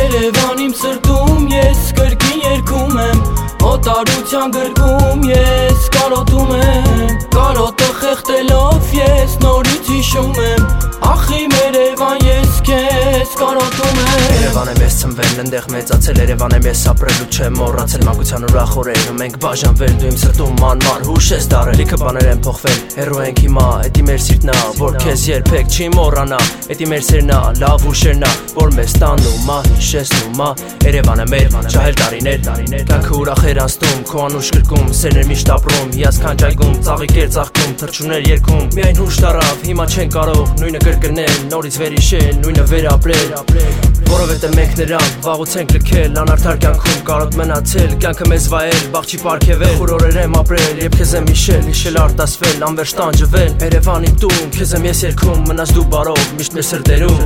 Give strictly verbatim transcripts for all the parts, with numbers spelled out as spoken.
Երևան իմ սրտում ես կրկին երգում եմ, օտարության գրկում ես կարոտում եմ, կարոտը խեղդելով ես նորից հիշում եմ, ախի Երևան ես քեզ կարոտում եմ։ Երևան եմ ես ծնվել, ընդեղ մեծացել, Երևան եմ ես ապրել ու չեմ մոռացել մանկության ուրախ օրերն ու մենք բաժանվել, դու իմ սրտում մանման հուշ ես դարել, լիքը բաներ են փոխվել, հեռու ենք հիմա, էդի մեր սիրտն ա, որ քեզ երբեք չի մոռանա, էդի մեր սերն ա, լավ հուշերն ա, որ մեզ տանում ա, հիշեցնում ա, Երևանը մեր, ջահել տարիներ, կյանքը ուրախ էր անցնում, քո անուշ գրկում, սերներ միշտ ապրում, հիասքանչ այգում, ծաղիկեր ծաղկում, թռչուններ երգում, միայն հուշ տարավ, հիմա չեն կարող նույնը կրկնել, նորից վերհիշել, նույնը վերապրել, որովհետև մենք նրան վաղուց ենք լքել, անարդար կյանքում կարոտ մնացել, կյանքը մեզ վայել, բաղ չի պարգևել, խուր օրեր եմ ապրել, երբ քեզ եմ հիշել, հիշել արտասվել, անվերջ տանջվել, Երևան իմ տուն, քեզ եմ ես երգում, մնաս դու բարով, միշտ մեր սրտերում։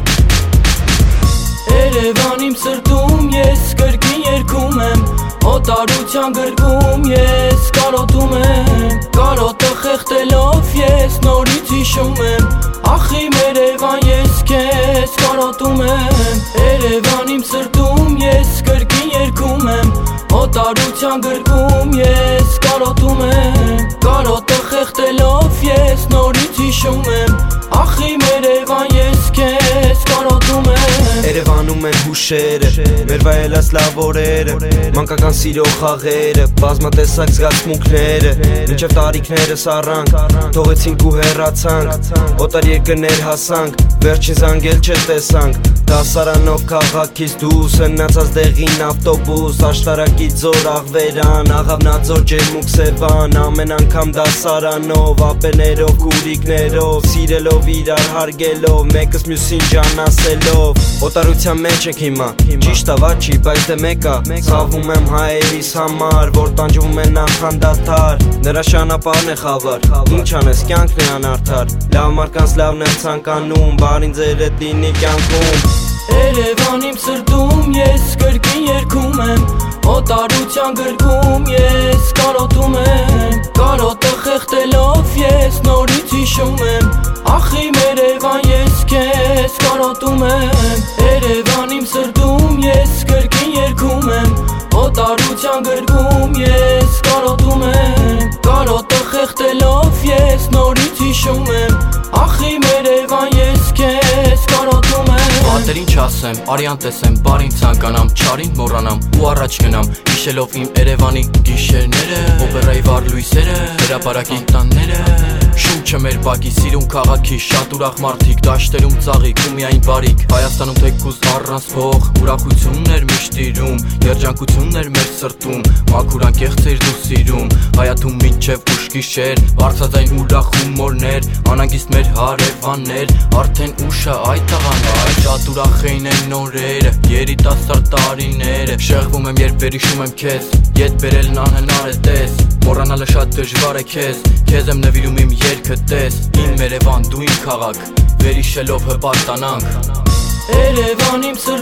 Երևան իմ սրտում ես կրկին երգում եմ, օտարության գրկում ես կարոտում եմ, կարոտը խեղդելով ես նորից հիշում եմ, ախի Երևան ես քեզ կարոտում եմ։ Երևան իմ սրտում ես կրկին երգում եմ, օտարության գրկում ես կարոտում եմ, կարոտը խեղդելով ես նորից հիշում եմ, ախի Երևան ես քեզ կարոտում եմ։ Երևանում են հուշերը, մեր վայելած լավ օրերը, մանկական սիրո խաղերը, բազմատեսակ զգացմունքները, մինչև տարիքներս առանք, թողեցինք ու հեռացանք, օտար երկրներ հասանք, վերջին զանգել չտեսանք, դասարանով քաղաքից դուրս, հնացած դեղին ավտոբուս, աշտարակից ձոր աղվերան, աղավնաձոր ջերմուկ Սևան, ամեն անգամ դասարանով, ապերներով, կուրիկներով, սիրելով իրար հարգելով, մեկս մյուսին ջան ասելով, օտարության մեջ ենք հիմա, ճիշտ ա վաչի, բայց դե մեկա, ցավում եմ հայերիս համար, որ տանջվում են անխանդադար, նրա շանապարհն է խավար, ինչ անես կյանքն է անարդար, լավ մարկանց լավն եմ ցանկանում, բարին ձերդ լինի կյանքում։ Երևան իմ սրտում ես կրկին երգում եմ, օտարության գրկում ես կարոտում եմ, կարոտը խեղդելով ես նորից հիշում եմ, ախի Երևան ես քեզ կարոտում եմ։ Երևան իմ սրտում ես կրկին երգում եմ, օտարության գրկում ես կարոտում եմ, կարոտը խեղդելով ես նորից հիշում եմ, ախի Երևան ես քեզ կարոտում եմ։ Պատեր ինչ ասեմ, արյան տեսեմ, բարին ցանկանամ, չարին մոռանամ ու առաջ գնամ, հիշելով իմ Երևանի գիշերները, օպերայի վառ լույսերը, հրապարակի տանները, շունչը մեր բակի, սիրուն քաղաքի, շատ ուրախ մարդիկ, դաշտերում ծաղիկ ու միայն բարիք, Հայաստանում թեկուզ առանց փող, ուրախություններ միշտ իրում, երջանկություններ մեր սրտում, մաքուր անկեղծեր դու սիրում, հայաթում մինչև ուշ գիշեր, բարձրաձայն ուրախ հումորներ, անհանգիստ մեր հարևաններ, արդեն ուշ է այդ տղան, այդ շատ ուրախ էին են նորերը, երիտասարդ տարիները, շեղվում եմ երբ վերհիշում եմ քեզ, ետ բերելն անհնար է տես, մոռանալը շատ դժվար է քեզ, քեզ եմ նվիրում իմ երգը տես, իմ Երևան դու իմ քաղաք, վերհիշելով հպարտանանք։ Երևան իմ